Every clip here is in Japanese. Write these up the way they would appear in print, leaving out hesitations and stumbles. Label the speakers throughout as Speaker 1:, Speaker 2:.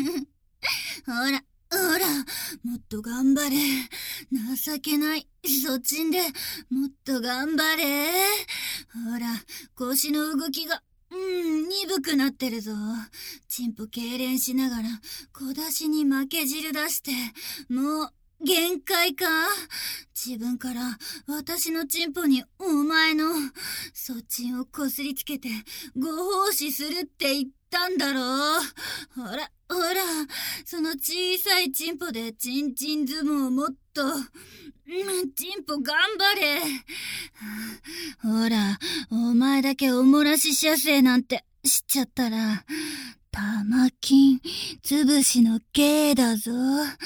Speaker 1: ほら、ほら、もっと頑張れ。情けない。そっちんで、もっと頑張れ。ほら、腰の動きが、鈍くなってるぞ。チンポ痙攣しながら、小出しに負け汁出して、もう、限界か。自分から私のチンポにお前のそっちんをこすりつけてご奉仕するって言ったんだろう。ほらほら、その小さいチンポでチンチン相撲をもっと、チンポ頑張れ。ほら、お前だけおもらし射精なんてしちゃったら玉金潰しの刑だぞ。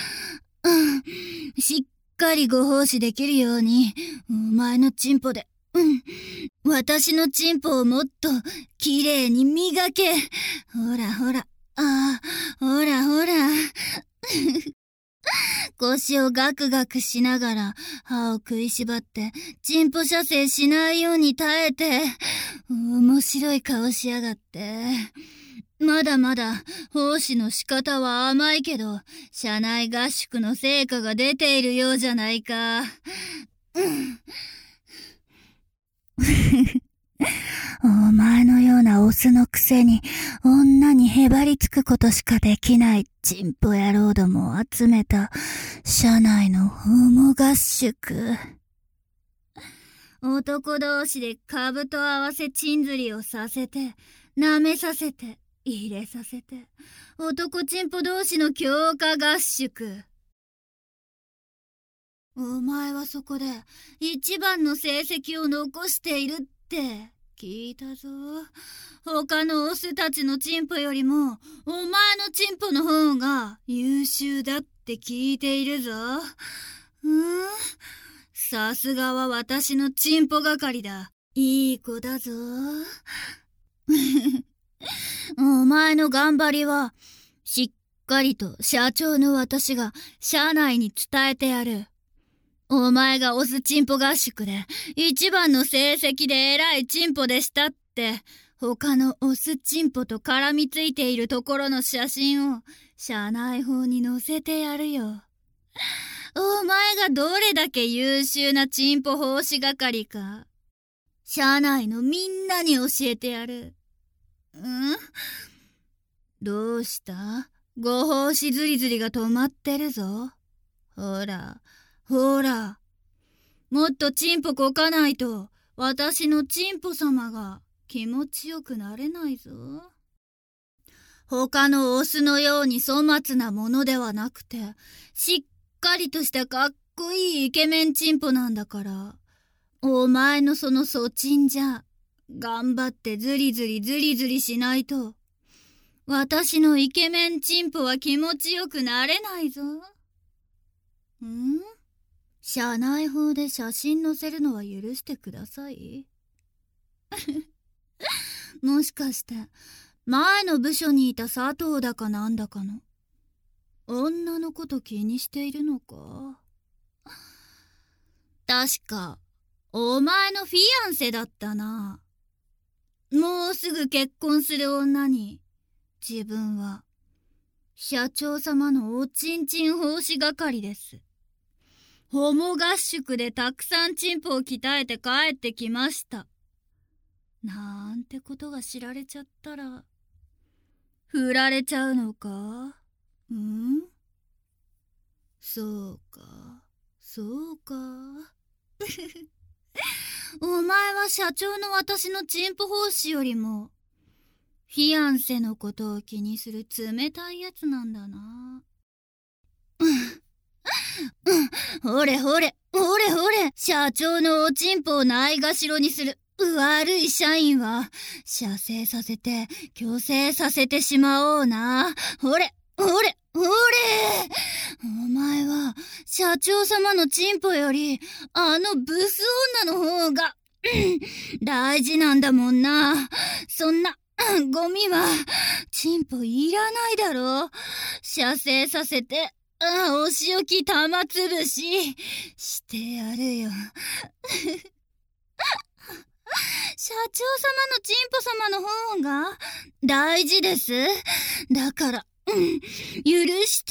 Speaker 1: しっかりご奉仕できるように、お前のチンポで、私のチンポをもっときれいに磨け。ほらほら、ほらほら。腰をガクガクしながら歯を食いしばってチンポ射精しないように耐えて、面白い顔しやがって。まだまだ奉仕の仕方は甘いけど、社内合宿の成果が出ているようじゃないか。お前のようなオスのくせに女にへばりつくことしかできないチンポ野郎どもを集めた社内のホモ合宿。男同士で株と合わせチン釣りをさせて、舐めさせて、入れさせて、男チンポ同士の強化合宿。お前はそこで一番の成績を残しているって聞いたぞ。他のオスたちのチンポよりもお前のチンポの方が優秀だって聞いているぞ。さすがは私のチンポ係だ。いい子だぞ。お前の頑張りはしっかりと社長の私が社内に伝えてやる。お前がオスチンポ合宿で一番の成績で偉いチンポでしたって他のオスチンポと絡みついているところの写真を社内法に載せてやるよ。お前がどれだけ優秀なチンポ奉仕係か社内のみんなに教えてやる。どうした？ご奉仕ずりずりが止まってるぞ。ほらほら、もっとチンポこかないと私のチンポ様が気持ちよくなれないぞ。他のオスのように粗末なものではなくて、しっかりとしたかっこいいイケメンチンポなんだから、お前のそのソチンじゃ頑張ってズリズリズリズリしないと私のイケメンチンポは気持ちよくなれないぞ。社内法で写真載せるのは許してください。もしかして前の部署にいた佐藤だかなんだかの女のこと気にしているのか。確かお前のフィアンセだったな。もうすぐ結婚する女に自分は社長様のおちんちん奉仕係です。ホモ合宿でたくさんチンポを鍛えて帰ってきました。なんてことが知られちゃったら振られちゃうのか？そうか、そうか。お前は社長の私のチンポ奉仕よりもフィアンセのことを気にする冷たいやつなんだな。ほれほれ、ほれほれ、社長のおちんぽをないがしろにする悪い社員は、射精させて、強制させてしまおうな。ほれ、ほれ、ほれ。お前は、社長様のチンポより、あのブス女の方が、大事なんだもんな。そんな、ゴミは、チンポいらないだろ。射精させて、お仕置き玉つぶししてやるよ。社長様のチンポ様の方が大事です。だから許して。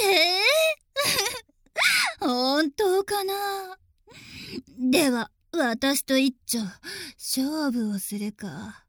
Speaker 1: 本当かな。では、私と一丁、勝負をするか。